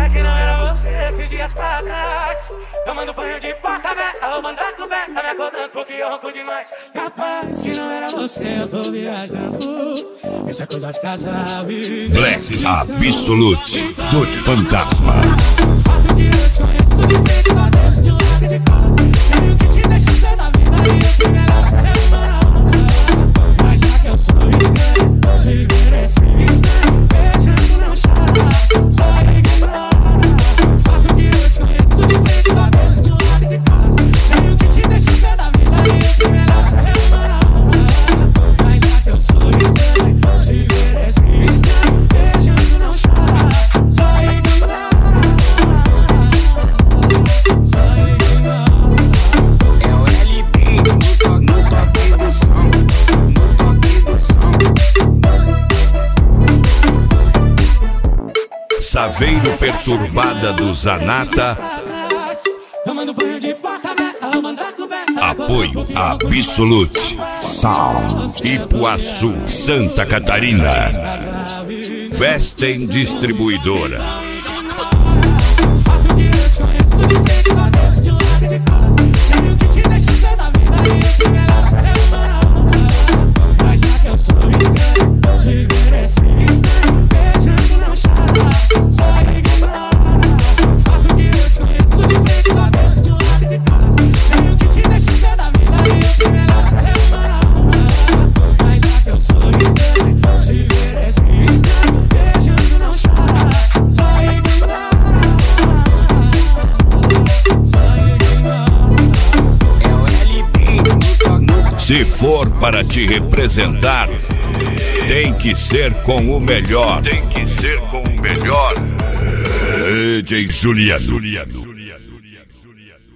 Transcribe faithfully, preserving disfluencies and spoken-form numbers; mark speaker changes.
Speaker 1: sabia que não era você esses dias pra trás. Tomando banho de porta aberta, roubando a coberta, me acordando porque eu ronco demais. Capaz que não era você, eu tô viajando. Isso é coisa de casal.
Speaker 2: Black Absolute, Doido Fantasma.
Speaker 1: Fato que eu te conheço de frente, da cabeça, de um lado de casa. Sei o que te deixa ser na vida e o que melhor é ser humano. Mas já que eu sou estranho, se ver esse estranho, beijando não chora, só ignora. Fato que eu te conheço de frente, da cabeça, de um lado de casa. Sei o que te deixa ser na vida e o que melhor é ser humano. Mas já que eu sou estranho, se ver esse estranho, beijando não chora, só ignora.
Speaker 2: Saveiro Perturbada do Zanata. Apoio Absolute Sound, Ipuaçu, Santa Catarina. Vestem Distribuidora. Se for para te representar, tem que ser com o melhor. Tem que ser com o melhor. D J Juliano.